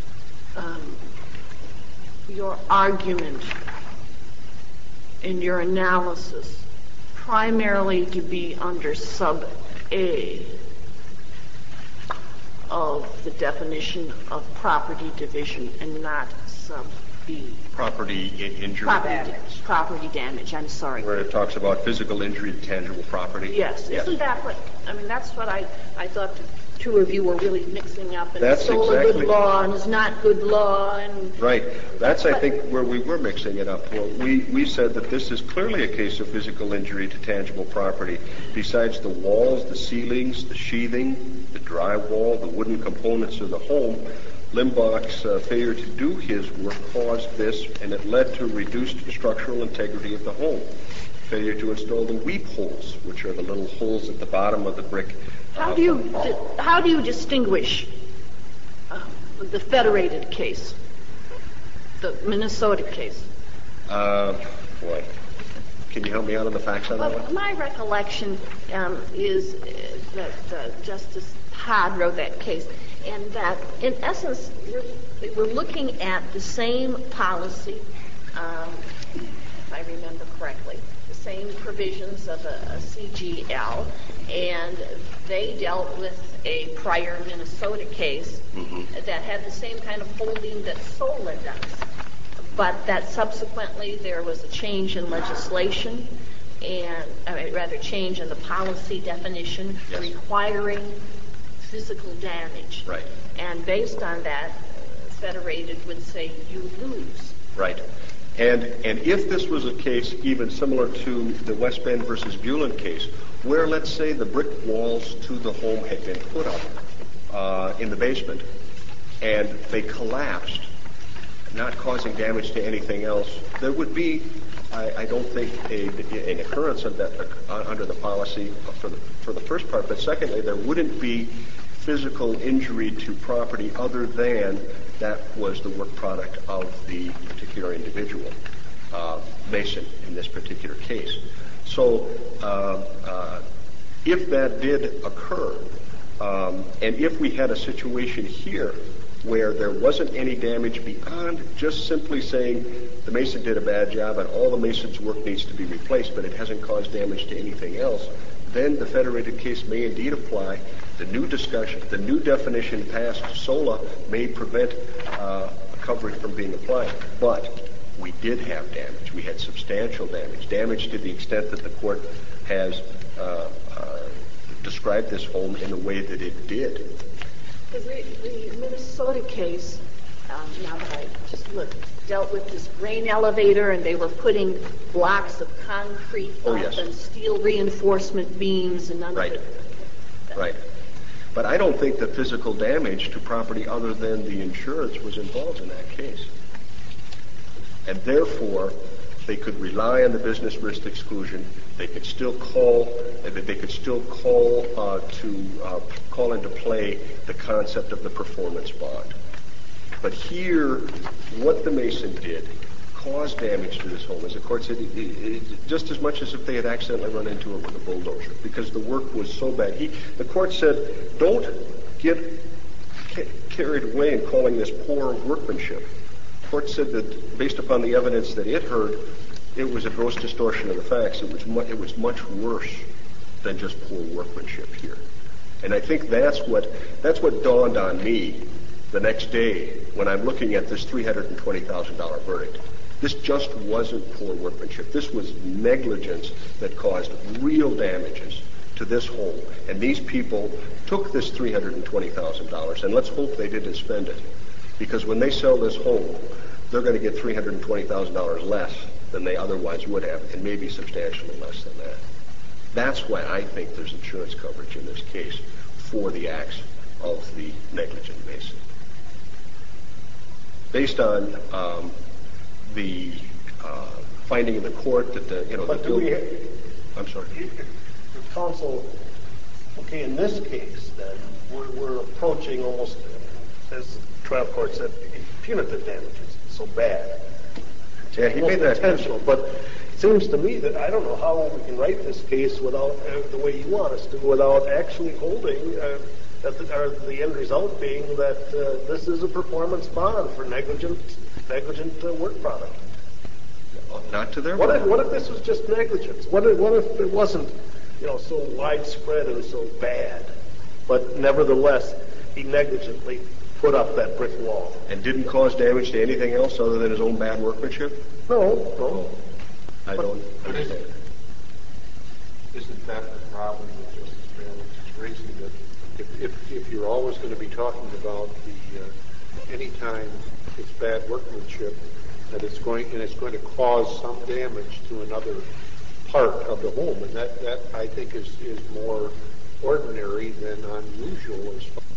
um, your argument and your analysis primarily to be under sub A of the definition of property division and not sub B. Property I- injury. Property, property damage, I'm sorry. Where it talks about physical injury to tangible property. Yes, Yes. isn't that what, I mean, that's what I, I thought the two of you were really mixing up, and That's it's all a exactly- good law, and it's not good law, and... Right. That's, I But- think, where we were mixing it up. Well, we, we said that this is clearly a case of physical injury to tangible property. Besides the walls, the ceilings, the sheathing, the drywall, the wooden components of the home, Limbach's uh, failure to do his work caused this, and it led to reduced structural integrity of the home. Failure to install the weep holes, which are the little holes at the bottom of the brick. How uh, do you, di- how do you distinguish uh, the federated case, the Minnesota case? Uh, boy, can you help me out on the facts on that Well, one? my recollection um, is uh, that uh, Justice Todd wrote that case, and that, in essence, we're, we're looking at the same policy, um, if I remember correctly, the same provisions of a, a C G L, and they dealt with a prior Minnesota case Mm-hmm. that had the same kind of holding that SOLA does, but that subsequently there was a change in legislation, and I mean, rather change in the policy definition Yes. requiring physical damage. Right. And based on that, Federated would say you lose. Right. And and if this was a case even similar to the West Bend versus Bulin case, where let's say the brick walls to the home had been put up uh, in the basement and they collapsed, not causing damage to anything else, there would be, I, I don't think, a, an occurrence of that uh, under the policy for the for the first part. But secondly, there wouldn't be physical injury to property other than that was the work product of the particular individual, uh, Mason, in this particular case. So uh, uh, if that did occur, um, and if we had a situation here where there wasn't any damage beyond just simply saying the Mason did a bad job and all the Mason's work needs to be replaced, but it hasn't caused damage to anything else, then the Federated case may indeed apply. The new discussion, the new definition past SOLA may prevent uh, recovery from being applied. But we did have damage. We had substantial damage, damage to the extent that the court has uh, uh, describe this home in the way that it did. The, the Minnesota case, um, now that I just looked, dealt with this grain elevator, and they were putting blocks of concrete Oh, up yes. and steel reinforcement beams and none Right. of it. Right. But I don't think the physical damage to property other than the insurance was involved in that case. And therefore, they could rely on the business risk exclusion. They could still call. They could still call uh, to uh, call into play the concept of the performance bond. But here, what the Mason did caused damage to this home. As the court said, it, it, it, just as much as if they had accidentally run into it with a bulldozer, because the work was so bad. He, the court said, don't get ca- carried away in calling this poor workmanship. The court said that based upon the evidence that it heard, it was a gross distortion of the facts. It was mu- it was much worse than just poor workmanship here. And I think that's what that's what dawned on me the next day when I'm looking at this three hundred twenty thousand dollars verdict. This just wasn't poor workmanship. This was negligence that caused real damages to this home. And these people took this three hundred twenty thousand dollars, and let's hope they didn't spend it. Because when they sell this home, they're going to get three hundred twenty thousand dollars less than they otherwise would have, and maybe substantially less than that. That's why I think there's insurance coverage in this case for the acts of the negligent Mason. Based on um, the uh, finding in the court that the, you know, But the do we, bill- I'm sorry. the counsel, okay, in this case, then, we're, we're approaching almost, as the trial court said, punitive damages. So bad. Yeah, he made that intentional. But it seems to me that I don't know how we can write this case without, uh, the way you want us to, without actually holding, uh, that the, or the end result being that uh, this is a performance bond for negligent, negligent uh, work product. Not to their What if, word. what if this was just negligence? What if, what if it wasn't, you know, so widespread and so bad, but nevertheless he negligently put up that brick wall? And didn't cause damage to anything else other than his own bad workmanship? No, no. I don't understand. Isn't that the problem with Justice Bailey's raising that if, if, if you're always going to be talking about the, uh, any time it's bad workmanship, that it's going, and it's going to cause some damage to another part of the home, and that, that I think is, is more ordinary than unusual as far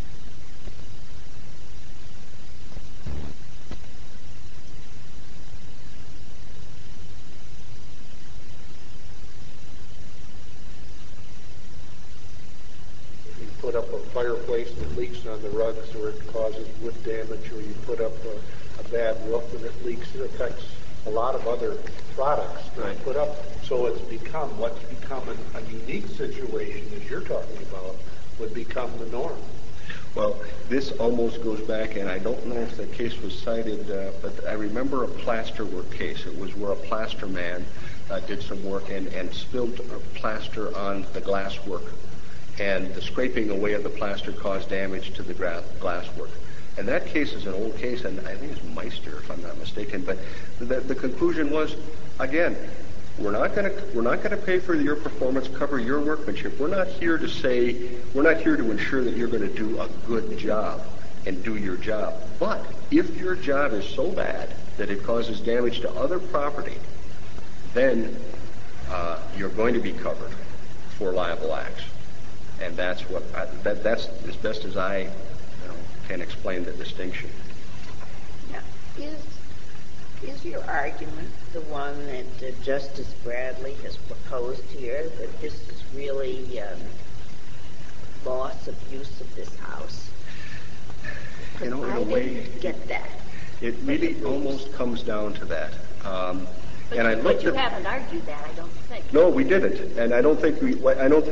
put up a fireplace that leaks on the rugs, or it causes wood damage, or you put up a, a bad roof and it leaks, it affects a lot of other products that Right. are put up. So it's become, what's become an, a unique situation, as you're talking about, would become the norm. Well, this almost goes back, and I don't know if the case was cited, uh, but I remember a plaster work case. It was where a plaster man uh, did some work and, and spilled uh, plaster on the glass work. And the scraping away of the plaster caused damage to the gra- glass work. And that case is an old case, and I think it's Meister, if I'm not mistaken. But the, the conclusion was, again, we're not going to we're not going to pay for your performance, cover your workmanship. We're not here to say we're not here to ensure that you're going to do a good job and do your job. But if your job is so bad that it causes damage to other property, then uh, you're going to be covered for liable acts. And that's what I, that, that's as best as I you know, can explain the distinction. Now, is is your argument the one that uh, Justice Bradley has proposed here, that this is really um, loss of use of this house? You know, in I a way, didn't get that. it really almost comes down to that. Um, But, and I you, looked but you at, haven't argued that, I don't think. No, we didn't, and I don't think we. I don't.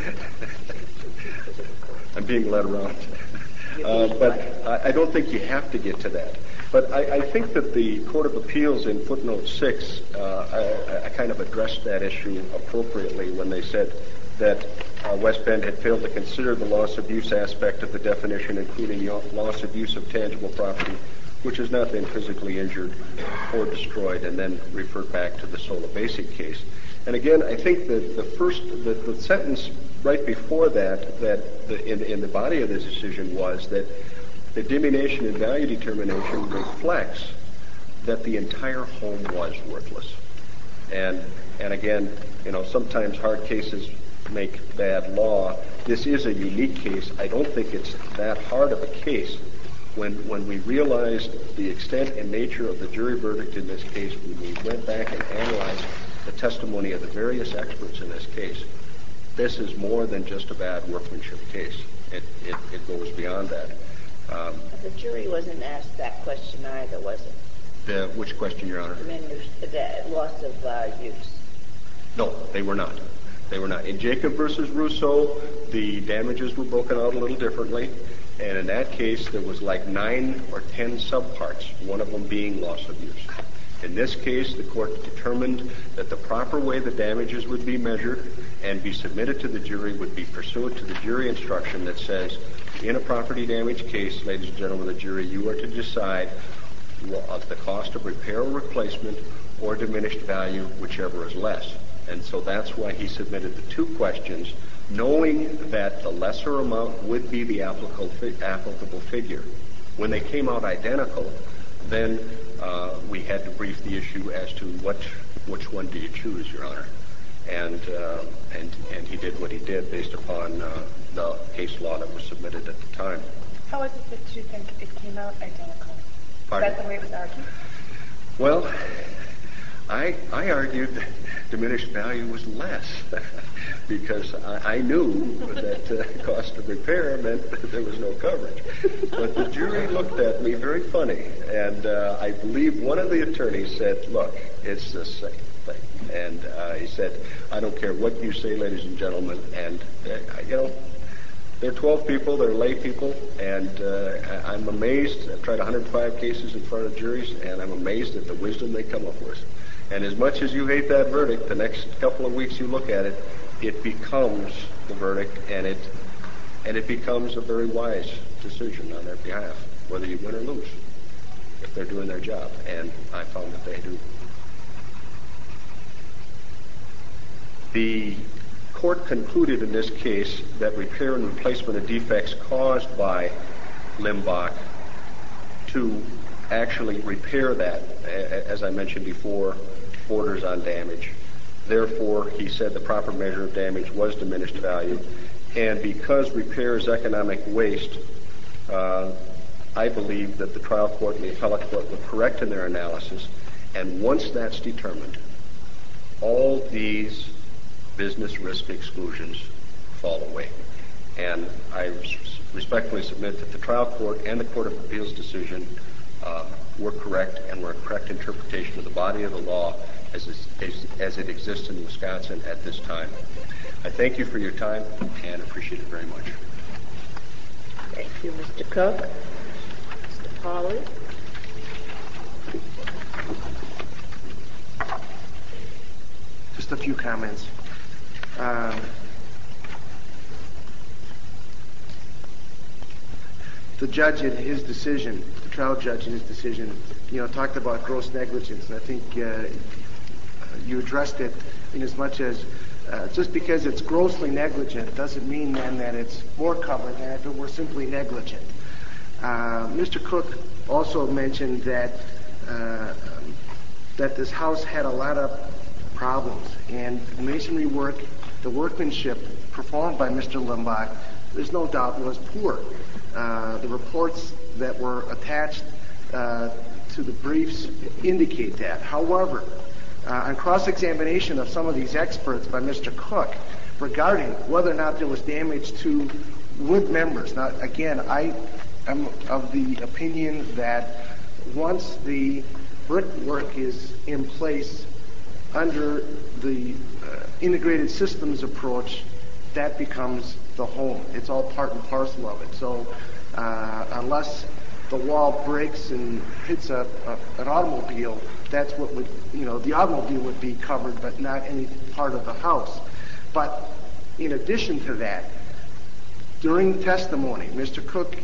I'm being led around, uh, but I, I don't think you have to get to that. But I, I think that the Court of Appeals in footnote six, uh, I, I kind of addressed that issue appropriately when they said that uh, West Bend had failed to consider the loss of use aspect of the definition, including loss of use of tangible property, which has not been physically injured or destroyed, and then referred back to the Sola Basic case. And again, I think that the first, the, the sentence right before that, that the, in, in the body of the decision was that the diminution in value determination reflects that the entire home was worthless. And and again, you know, sometimes hard cases make bad law. This is a unique case. I don't think it's that hard of a case. When when we realized the extent and nature of the jury verdict in this case, when we went back and analyzed the testimony of the various experts in this case, this is more than just a bad workmanship case. It it, it goes beyond that. Um, the jury wasn't asked that question either, was it? The, which question, Your Honor? I mean, the loss of uh, use. No, they were not. They were not. In Jacob versus Russo, the damages were broken out a little differently, and in that case, there was like nine or ten subparts, one of them being loss of use. In this case, the court determined that the proper way the damages would be measured and be submitted to the jury would be pursuant to the jury instruction that says, in a property damage case, ladies and gentlemen of the jury, you are to decide of the cost of repair or replacement or diminished value, whichever is less. And so that's why he submitted the two questions, knowing that the lesser amount would be the applicable, applicable figure. When they came out identical, then uh, we had to brief the issue as to what, which one do you choose, Your Honor. And, uh, and, and he did what he did based upon uh, the case law that was submitted at the time. How is it that you think it came out identical? Pardon? Is that the way it was argued? Well, I I argued that diminished value was less because I, I knew that uh, cost of repair meant that there was no coverage. But the jury looked at me very funny, and uh, I believe one of the attorneys said, look, it's the same thing. And uh, he said, I don't care what you say, ladies and gentlemen, and, uh, you know, they're twelve people, they're lay people, and uh, I'm amazed. I've tried one hundred five cases in front of juries, and I'm amazed at the wisdom they come up with. And as much as you hate that verdict, the next couple of weeks you look at it, it becomes the verdict, and it and it becomes a very wise decision on their behalf, whether you win or lose, if they're doing their job. And I found that they do. The court concluded in this case that repair and replacement of defects caused by Limbach to actually repair that, as I mentioned before, borders on damage. Therefore, he said the proper measure of damage was diminished value. And because repair is economic waste, uh, I believe that the trial court and the appellate court were correct in their analysis. And once that's determined, all these business risk exclusions fall away. And I respectfully submit that the trial court and the Court of Appeals decision uh, were correct and were a correct interpretation of the body of the law as, is, as, as it exists in Wisconsin at this time. I thank you for your time and appreciate it very much. Thank you, Mister Cook. Mister Pauley. Just a few comments. Um, the judge in his decision, the trial judge in his decision, you know, talked about gross negligence, and I think uh, you addressed it in as much as uh, just because it's grossly negligent doesn't mean then that it's more covered than if it were simply negligent. Uh, Mister Cook also mentioned that uh, that this house had a lot of problems, and the masonry work, the workmanship performed by Mister Limbach, there's no doubt was poor. Uh, the reports that were attached uh, to the briefs indicate that. However, uh, on cross-examination of some of these experts by Mister Cook regarding whether or not there was damage to wood members. Now, again, I am of the opinion that once the brickwork is in place under the uh, integrated systems approach, that becomes the home. It's all part and parcel of it. So uh, unless the wall breaks and hits a, a, an automobile, that's what would, you know, the automobile would be covered, but not any part of the house. But in addition to that, during testimony, Mister Cook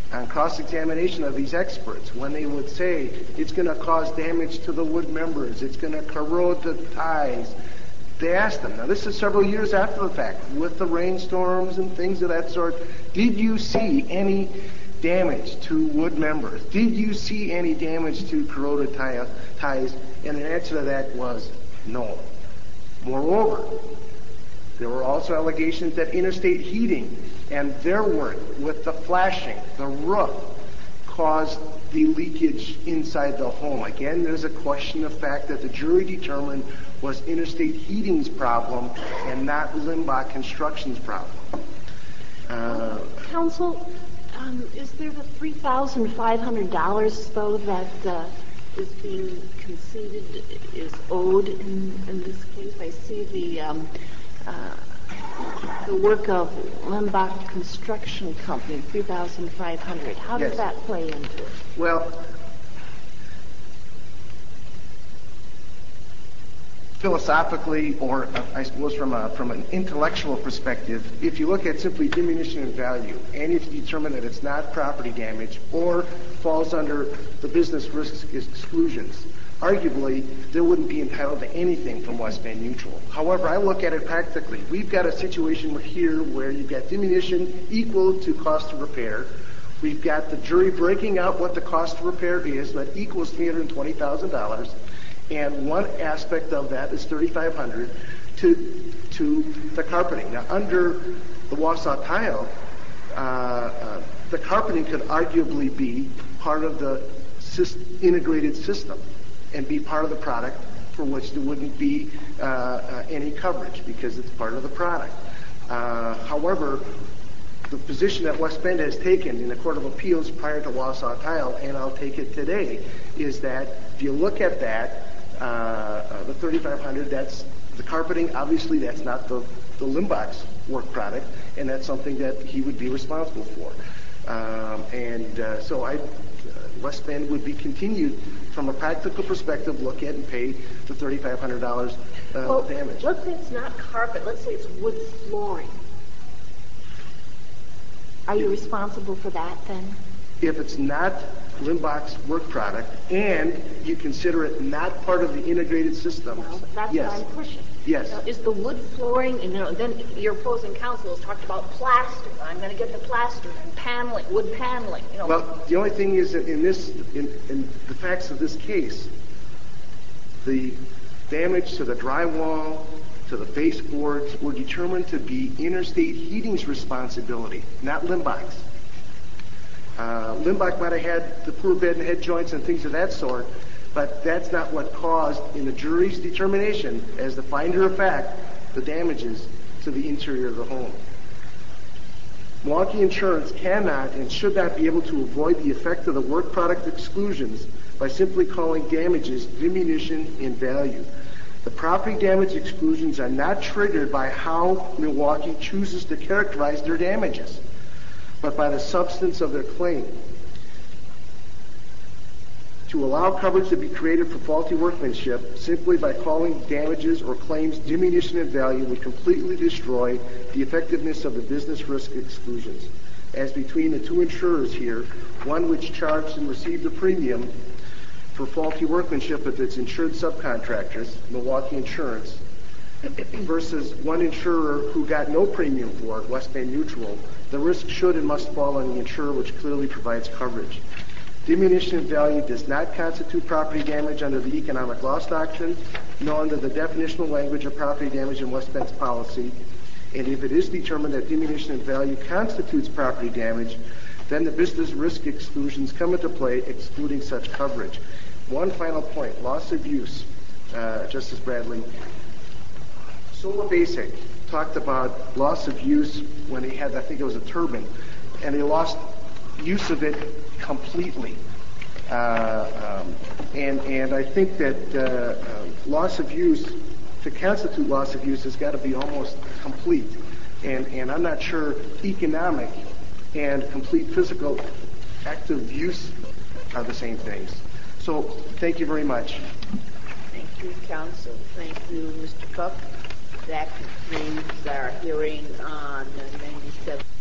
on cross-examination of these experts when they would say it's going to cause damage to the wood members, it's going to corrode the ties. They asked them, now this is several years after the fact, with the rainstorms and things of that sort, did you see any damage to wood members? Did you see any damage to corroded tie- ties? And the answer to that was no. Moreover, there were also allegations that interstate heating and their work with the flashing, the roof, caused the leakage inside the home. Again, there's a question of fact that the jury determined was interstate heating's problem and not Limbach Construction's problem. Uh, Counsel, um, is there the three thousand five hundred dollars, though, that uh, is being conceded is owed in, in this case? I see the um, uh, the work of Limbach Construction Company, three thousand five hundred dollars. How yes. does that play into it? Well, philosophically, or uh, I suppose from a from an intellectual perspective, if you look at simply diminution in value, and if you determine that it's not property damage or falls under the business risk exclusions, arguably there wouldn't be entitled to anything from West Bend Mutual. However, I look at it practically. We've got a situation here where you've got diminution equal to cost of repair. We've got the jury breaking out what the cost of repair is, that equals three hundred twenty thousand dollars. And one aspect of that is thirty-five hundred dollars to to the carpeting. Now, under the Wausau tile, uh, uh, the carpeting could arguably be part of the syst- integrated system and be part of the product for which there wouldn't be uh, uh, any coverage because it's part of the product. Uh, however, the position that West Bend has taken in the Court of Appeals prior to Wausau tile, and I'll take it today, is that if you look at that, Uh, uh, the thirty-five hundred dollars, that's the carpeting. Obviously, that's not the, the Limbach's work product, and that's something that he would be responsible for. Um, and uh, so I, uh, West Bend would be continued from a practical perspective, look at and pay the thirty-five hundred dollars uh, well, damage. Let's say it's not carpet. Let's say it's wood flooring. Are you responsible for that then? If it's not Limbach's work product and you consider it not part of the integrated system, well, that's yes. what I'm pushing. Yes. Now, is the wood flooring, and you know, then your opposing counsel has talked about plaster. I'm going to get the plaster and paneling, wood paneling. You know. Well, the only thing is that in this, in, in the facts of this case, the damage to the drywall, to the baseboards were determined to be Interstate Heating's responsibility, not Limbach's. Uh, Limbach might have had the poor bed and head joints and things of that sort, but that's not what caused, in the jury's determination, as the finder of fact, the damages to the interior of the home. Milwaukee Insurance cannot and should not be able to avoid the effect of the work product exclusions by simply calling damages diminution in value. The property damage exclusions are not triggered by how Milwaukee chooses to characterize their damages, but by the substance of their claim. To allow coverage to be created for faulty workmanship simply by calling damages or claims diminution in value would completely destroy the effectiveness of the business risk exclusions. As between the two insurers here, one which charged and received a premium for faulty workmanship of its insured subcontractors, Milwaukee Insurance, versus one insurer who got no premium for it, West Bend Mutual, the risk should and must fall on the insurer which clearly provides coverage. Diminution in value does not constitute property damage under the economic loss doctrine, nor under the definitional language of property damage in West Bend's policy. And if it is determined that diminution in value constitutes property damage, then the business risk exclusions come into play, excluding such coverage. One final point, loss of use, uh, Justice Bradley. Solar Basic talked about loss of use when he had, I think it was a turbine, and he lost use of it completely. Uh, um, and, and I think that uh, uh, loss of use, to constitute loss of use, has got to be almost complete. And, and I'm not sure economic and complete physical active use are the same things. So thank you very much. Thank you, counsel. Thank you, Mister Cook. That concludes our hearing on ninety-seven.